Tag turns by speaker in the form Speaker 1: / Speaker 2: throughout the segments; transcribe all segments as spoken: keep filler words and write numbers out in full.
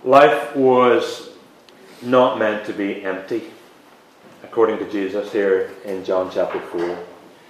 Speaker 1: Life was not meant to be empty, according to Jesus here in John chapter four.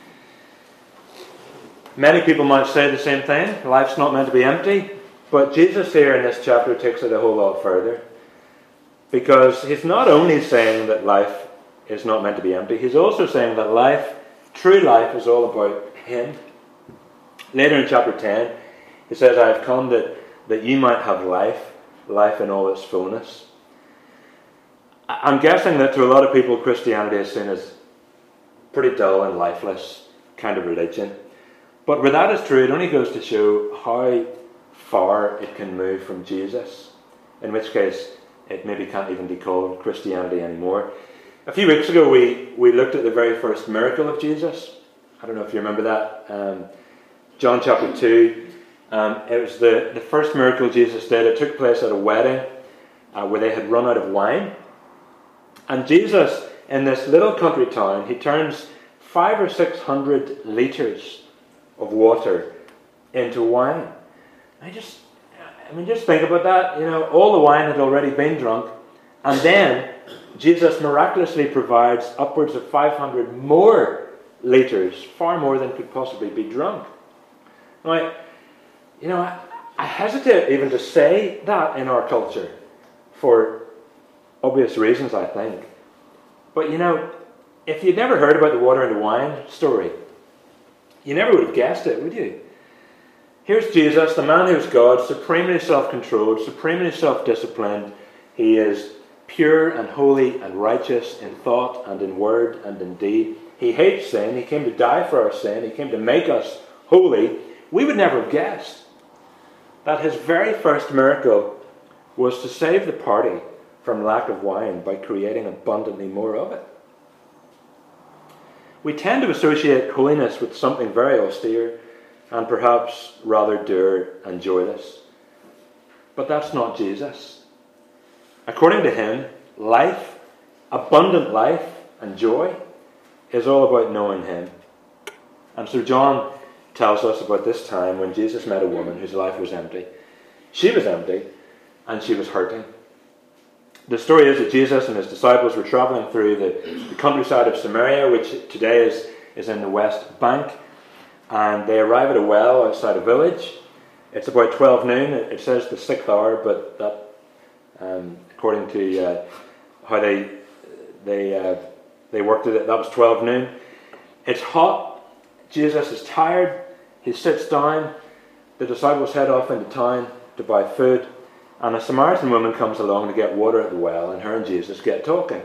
Speaker 1: Many people might say the same thing. Life's not meant to be empty. But Jesus here in this chapter takes it a whole lot further. Because he's not only saying that life is not meant to be empty, he's also saying that life, true life, is all about him. Later in chapter ten, he says, I have come that, that you might have life, life in all its fullness. I'm guessing that to a lot of people, Christianity is seen as pretty dull and lifeless kind of religion. But where that is true, it only goes to show how far it can move from Jesus, in which case it maybe can't even be called Christianity anymore. A few weeks ago we, we looked at the very first miracle of Jesus. I don't know if you remember that. Um, John chapter two. Um, it was the, the first miracle Jesus did. It took place at a wedding uh, where they had run out of wine. And Jesus, in this little country town, he turns five or six hundred litres of water into wine. I just, I mean, just think about that. You know, all the wine had already been drunk, and then Jesus miraculously provides upwards of five hundred more litres, far more than could possibly be drunk. Now, you know, I, I hesitate even to say that in our culture, for obvious reasons, I think. But you know, if you'd never heard about the water and the wine story, you never would have guessed it, would you? Here's Jesus, the man who's God, supremely self-controlled, supremely self-disciplined. He is pure and holy and righteous in thought and in word and in deed. He hates sin. He came to die for our sin. He came to make us holy. We would never have guessed that his very first miracle was to save the party from lack of wine by creating abundantly more of it. We tend to associate holiness with something very austere and perhaps rather dour and joyless. But that's not Jesus. According to him, life, abundant life and joy, is all about knowing him. And so John tells us about this time when Jesus met a woman whose life was empty. She was empty and she was hurting. The story is that Jesus and his disciples were travelling through the, the countryside of Samaria, which today is, is in the West Bank. And they arrive at a well outside a village. It's about twelve noon. It says the sixth hour, but that, um, according to uh, how they they uh, they worked it, that was twelve noon. It's hot. Jesus is tired. He sits down. The disciples head off into town to buy food. And a Samaritan woman comes along to get water at the well, and her and Jesus get talking.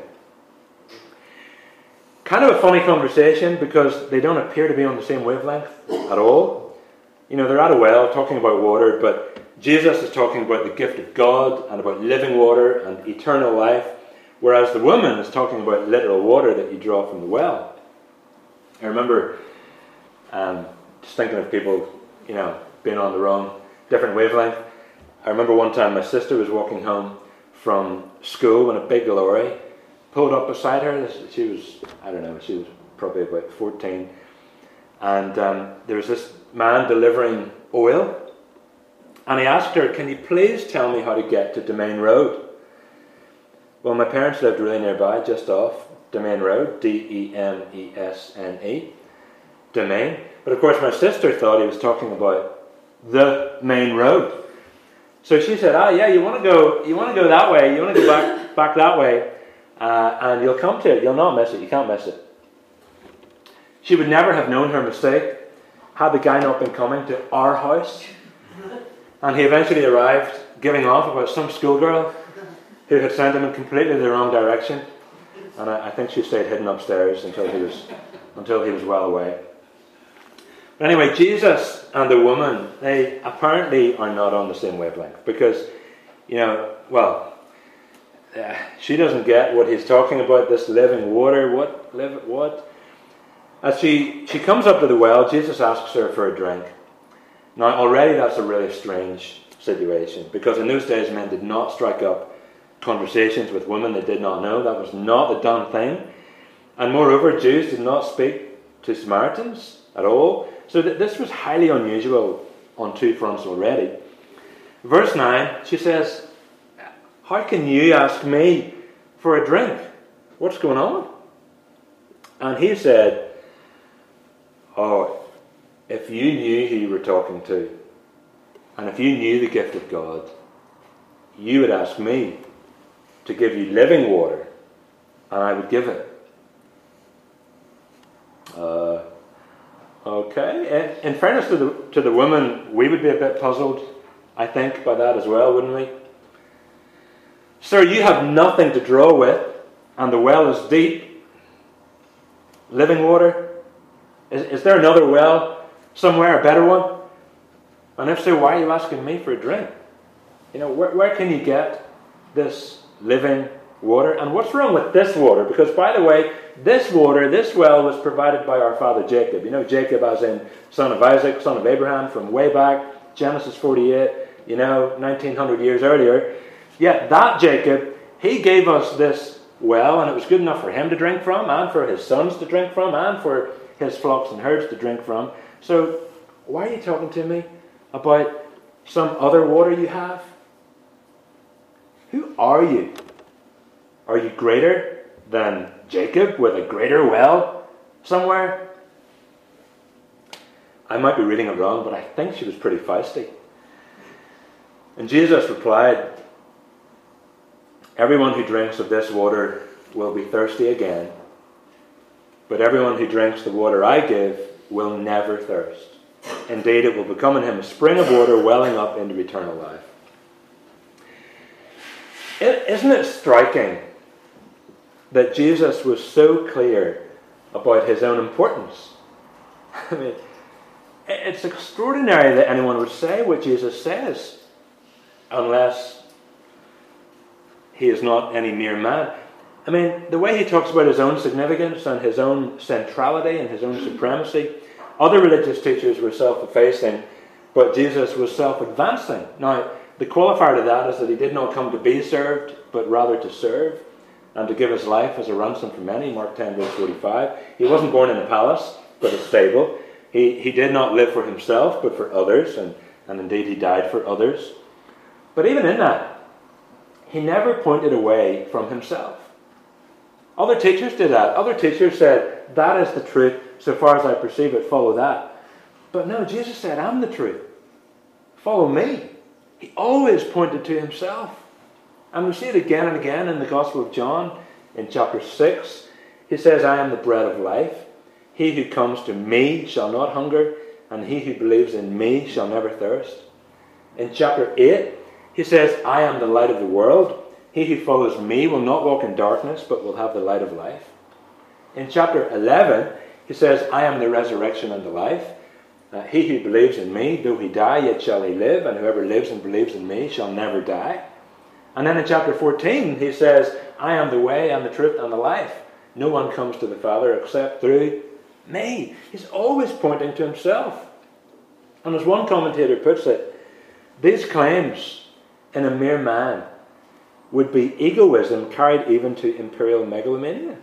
Speaker 1: Kind of a funny conversation because they don't appear to be on the same wavelength at all. You know, they're at a well talking about water, but Jesus is talking about the gift of God and about living water and eternal life, whereas the woman is talking about literal water that you draw from the well. I remember um, just thinking of people, you know, being on the wrong, different wavelength. I remember one time my sister was walking home from school when a big lorry pulled up beside her. She was, I don't know, she was probably about fourteen. And um, there was this man delivering oil. And he asked her, can you please tell me how to get to Domain Road? Well, my parents lived really nearby, just off Domain Road, D E M E S N E, Domain. But of course my sister thought he was talking about the main road. So she said, ah, yeah, you want to go you want to go that way, you want to go back back that way, uh, and you'll come to it. You'll not miss it. You can't miss it. She would never have known her mistake had the guy not been coming to our house. And he eventually arrived, giving off about some schoolgirl who had sent him in completely the wrong direction. And I, I think she stayed hidden upstairs until he was until he was well away. But anyway, Jesus and the woman, they apparently are not on the same wavelength because, you know, well, uh, she doesn't get what he's talking about, this living water. What? Live, what? As she, she comes up to the well, Jesus asks her for a drink. Now, already that's a really strange situation because in those days men did not strike up conversations with women they did not know. That was not a done thing. And moreover, Jews did not speak to Samaritans at all. So that this was highly unusual on two fronts already. Verse nine, she says, How can you ask me for a drink? What's going on? And he said, oh, if you knew who you were talking to, and if you knew the gift of God, you would ask me to give you living water, and I would give it. Uh, okay. In, in fairness to the, to the woman, we would be a bit puzzled, I think, by that as well, wouldn't we? Sir, you have nothing to draw with, and the well is deep. Living water? Is, is there another well somewhere, a better one? And if so, why are you asking me for a drink? You know, where, where can you get this living water? And what's wrong with this water? Because, by the way, this water, this well, was provided by our father Jacob. You know, Jacob as in son of Isaac, son of Abraham, from way back, Genesis forty-eight, you know, nineteen hundred years earlier. Yet that Jacob, he gave us this well, and it was good enough for him to drink from, and for his sons to drink from, and for his flocks and herds to drink from. So, why are you talking to me about some other water you have? Who are you? Are you greater than Jacob with a greater well somewhere? I might be reading it wrong, but I think she was pretty feisty. And Jesus replied, everyone who drinks of this water will be thirsty again, but everyone who drinks the water I give will never thirst. Indeed, it will become in him a spring of water welling up into eternal life. It, isn't it striking that Jesus was so clear about his own importance? I mean, it's extraordinary that anyone would say what Jesus says, unless he is not any mere man. I mean, the way he talks about his own significance and his own centrality and his own supremacy, other religious teachers were self-effacing, but Jesus was self-advancing. Now, the qualifier to that is that he did not come to be served, but rather to serve, and to give his life as a ransom for many, Mark ten, verse forty-five. He wasn't born in a palace, but a stable. He, he did not live for himself, but for others, and, and indeed he died for others. But even in that, he never pointed away from himself. Other teachers did that. Other teachers said, that is the truth, so far as I perceive it, follow that. But no, Jesus said, I'm the truth. Follow me. He always pointed to himself. And we see it again and again in the Gospel of John, in chapter six. He says, I am the bread of life. He who comes to me shall not hunger, and he who believes in me shall never thirst. In chapter eight, he says, I am the light of the world. He who follows me will not walk in darkness, but will have the light of life. In chapter eleven, he says, I am the resurrection and the life. Uh, he who believes in me, though he die, yet shall he live, and whoever lives and believes in me shall never die. And then in chapter fourteen, he says, I am the way and the truth and the life. No one comes to the Father except through me. He's always pointing to himself. And as one commentator puts it, these claims in a mere man would be egoism carried even to imperial megalomania.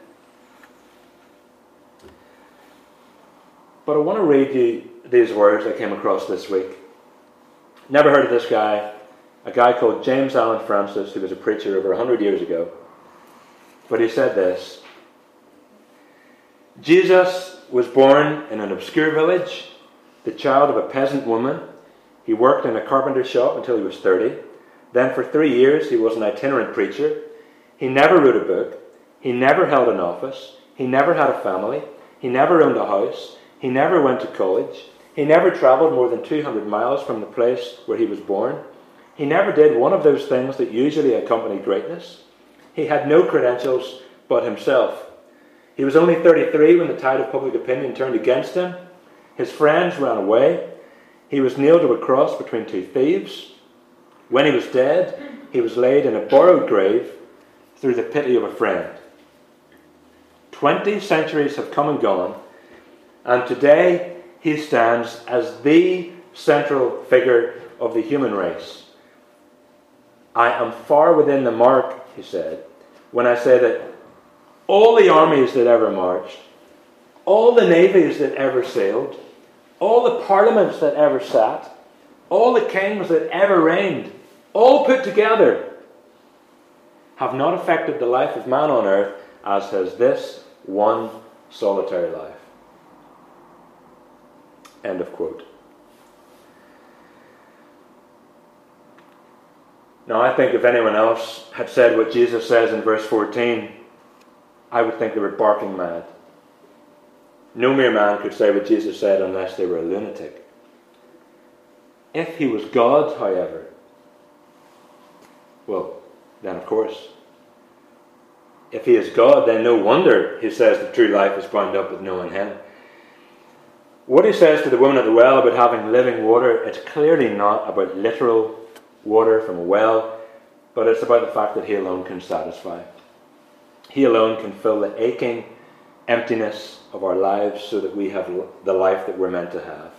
Speaker 1: But I want to read you these words I came across this week. Never heard of this guy. A guy called James Allen Francis, who was a preacher over one hundred years ago. But he said this: Jesus was born in an obscure village, the child of a peasant woman. He worked in a carpenter shop until he was thirty. Then for three years he was an itinerant preacher. He never wrote a book. He never held an office. He never had a family. He never owned a house. He never went to college. He never travelled more than two hundred miles from the place where he was born. He never did one of those things that usually accompany greatness. He had no credentials but himself. He was only thirty-three when the tide of public opinion turned against him. His friends ran away. He was nailed to a cross between two thieves. When he was dead, he was laid in a borrowed grave through the pity of a friend. Twenty centuries have come and gone, and today he stands as the central figure of the human race. I am far within the mark, he said, when I say that all the armies that ever marched, all the navies that ever sailed, all the parliaments that ever sat, all the kings that ever reigned, all put together, have not affected the life of man on earth as has this one solitary life. End of quote. Now, I think if anyone else had said what Jesus says in verse fourteen, I would think they were barking mad. No mere man could say what Jesus said unless they were a lunatic. If he was God, however, well, then of course, if he is God, then no wonder he says the true life is bound up with knowing him. What he says to the woman at the well about having living water, it's clearly not about literal water from a well, but it's about the fact that he alone can satisfy. He alone can fill the aching emptiness of our lives so that we have the life that we're meant to have.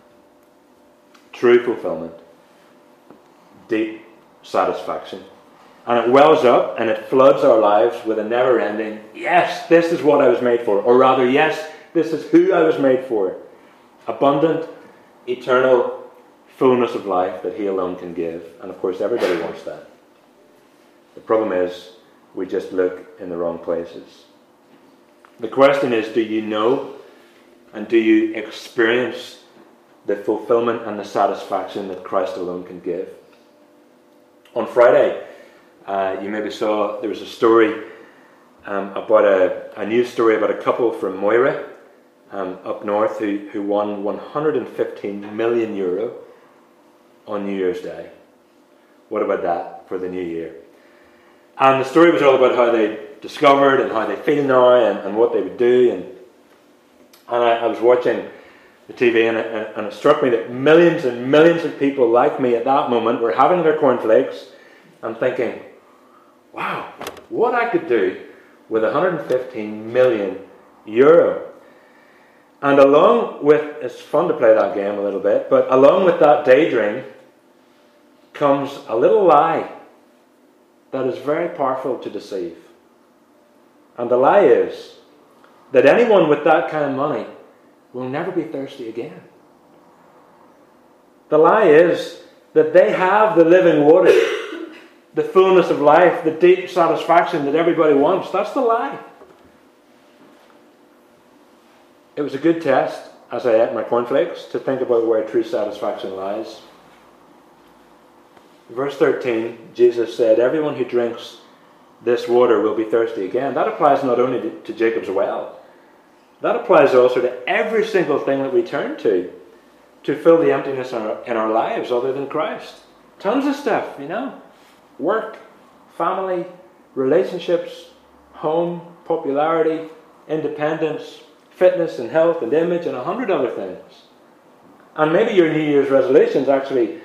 Speaker 1: True fulfillment, deep satisfaction. And it wells up and it floods our lives with a never-ending, yes, this is what I was made for. Or rather, yes, this is who I was made for. Abundant, eternal fullness of life that he alone can give. And of course, everybody wants that. The problem is, we just look in the wrong places. The question is, do you know and do you experience the fulfillment and the satisfaction that Christ alone can give? On Friday, uh, you maybe saw there was a story um, about a, a news story about a couple from Moira um, up north who, who won one hundred fifteen million euro on New Year's Day. What about that for the new year? And the story was all about how they discovered and how they feel now and, and what they would do. And, and I, I was watching the T V and it, and it struck me that millions and millions of people like me at that moment were having their cornflakes and thinking, wow, what I could do with one hundred fifteen million euro. And along with, it's fun to play that game a little bit, but along with that daydream comes a little lie that is very powerful to deceive. And the lie is that anyone with that kind of money will never be thirsty again. The lie is that they have the living water, the fullness of life, the deep satisfaction that everybody wants. That's the lie. It was a good test, as I ate my cornflakes, to think about where true satisfaction lies. Verse thirteen, Jesus said, everyone who drinks this water will be thirsty again. That applies not only to, to Jacob's well. That applies also to every single thing that we turn to, to fill the emptiness in our, in our lives other than Christ. Tons of stuff, you know. Work, family, relationships, home, popularity, independence, fitness and health and image, and a hundred other things. And maybe your New Year's resolutions actually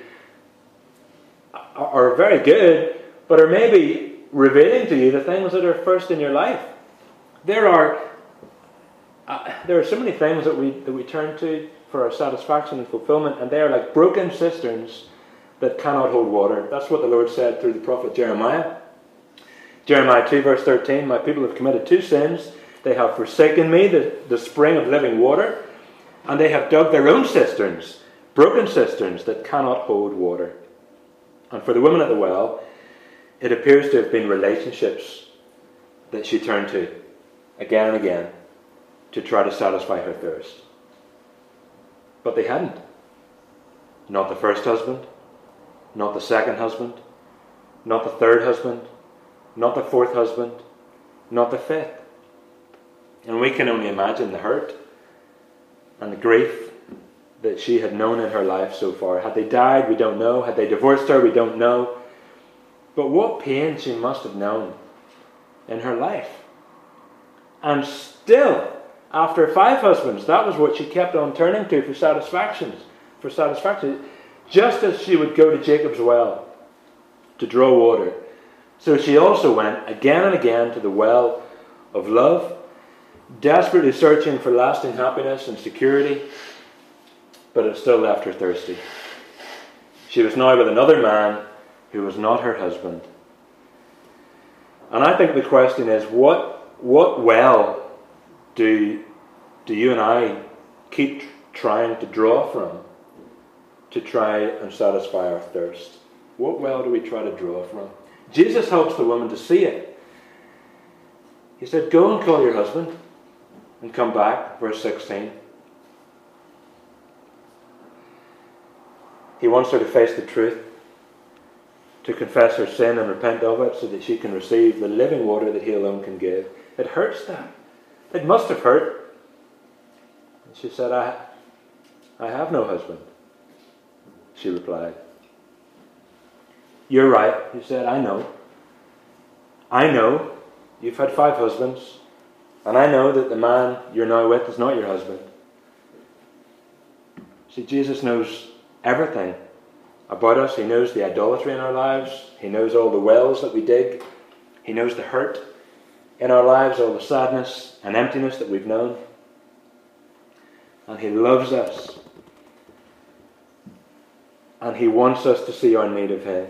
Speaker 1: are very good, but are maybe revealing to you the things that are first in your life. There are uh, there are so many things that we that we turn to for our satisfaction and fulfillment, and they are like broken cisterns that cannot hold water. That's what the Lord said through the prophet Jeremiah. Jeremiah two verse thirteen, my people have committed two sins. They have forsaken me, the, the spring of living water, and they have dug their own cisterns, broken cisterns that cannot hold water. And for the woman at the well, it appears to have been relationships that she turned to again and again to try to satisfy her thirst. But they hadn't. Not the first husband, not the second husband, not the third husband, not the fourth husband, not the fifth. And we can only imagine the hurt and the grief that she had known in her life so far. Had they died, we don't know. Had they divorced her, we don't know. But what pain she must have known in her life. And still, after five husbands, that was what she kept on turning to for satisfactions, for satisfaction. Just as she would go to Jacob's well to draw water, so she also went again and again to the well of love, desperately searching for lasting happiness and security, but it still left her thirsty. She was now with another man who was not her husband. And I think the question is, what what well do, do you and I keep trying to draw from to try and satisfy our thirst? What well do we try to draw from? Jesus helps the woman to see it. He said, go and call your husband and come back, verse sixteen. He wants her to face the truth, to confess her sin and repent of it so that she can receive the living water that he alone can give. It hurts that. It must have hurt. And she said, I, I have no husband. She replied. You're right, he said, I know. I know you've had five husbands, and I know that the man you're now with is not your husband. See, Jesus knows everything about us. He knows the idolatry in our lives. He knows all the wells that we dig. He knows the hurt in our lives, all the sadness and emptiness that we've known. And he loves us. And he wants us to see our need of him.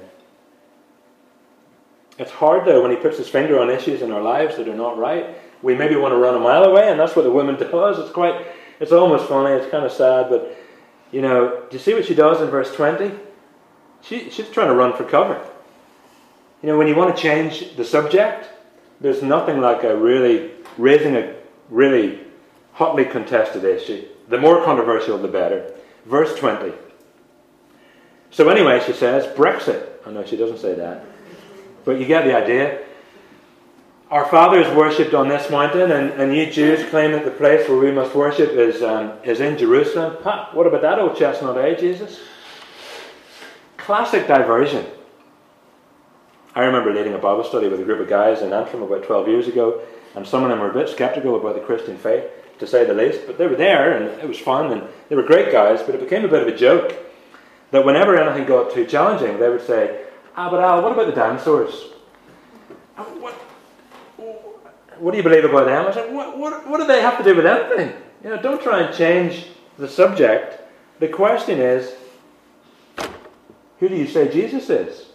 Speaker 1: It's hard, though, when he puts his finger on issues in our lives that are not right. We maybe want to run a mile away, and that's what the woman does. It's quite, it's almost funny. It's kind of sad, but, you know, do you see what she does in verse twenty? She, she's trying to run for cover. You know, when you want to change the subject, there's nothing like a really, raising a really hotly contested issue. The more controversial, the better. Verse twenty. So anyway, she says, Brexit. Oh no, she doesn't say that. But you get the idea. Our fathers worshipped on this mountain, and, and you Jews claim that the place where we must worship is um, is in Jerusalem. Ha, what about that old chestnut, eh, Jesus? Classic diversion. I remember leading a Bible study with a group of guys in Antrim about twelve years ago, and some of them were a bit sceptical about the Christian faith, to say the least, but they were there, and it was fun, and they were great guys, but it became a bit of a joke that whenever anything got too challenging, they would say, ah, but Al, what about the dinosaurs? What, what do you believe about them? I said, what, what, what do they have to do with anything? You know, don't try and change the subject. The question is, who do you say Jesus is?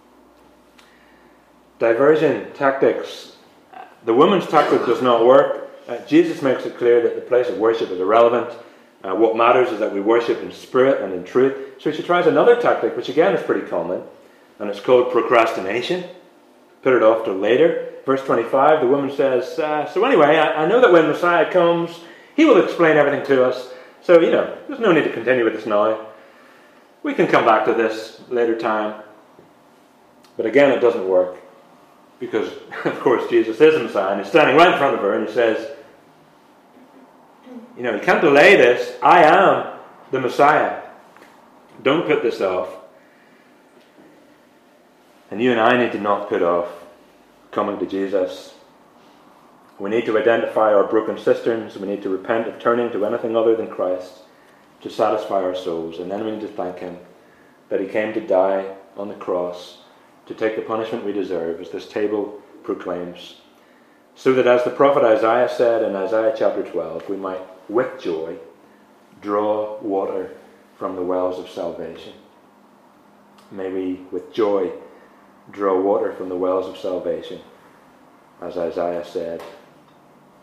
Speaker 1: Diversion tactics. The woman's tactic does not work. Uh, Jesus makes it clear that the place of worship is irrelevant. Uh, what matters is that we worship in spirit and in truth. So she tries another tactic, which again is pretty common, and it's called procrastination. Put it off till later. Verse twenty-five, the woman says, uh, so anyway, I, I know that when Messiah comes, he will explain everything to us. So, you know, there's no need to continue with this now. We can come back to this later time. But again, it doesn't work. Because, of course, Jesus is the Messiah, and he's standing right in front of her, and he says, you know, you can't delay this. I am the Messiah. Don't put this off. And you and I need to not put off coming to Jesus. We need to identify our broken cisterns. We need to repent of turning to anything other than Christ to satisfy our souls. And then we need to thank him that he came to die on the cross to take the punishment we deserve, as this table proclaims, so that, as the prophet Isaiah said in Isaiah chapter twelve, we might with joy draw water from the wells of salvation. May we with joy draw water from the wells of salvation, as Isaiah said.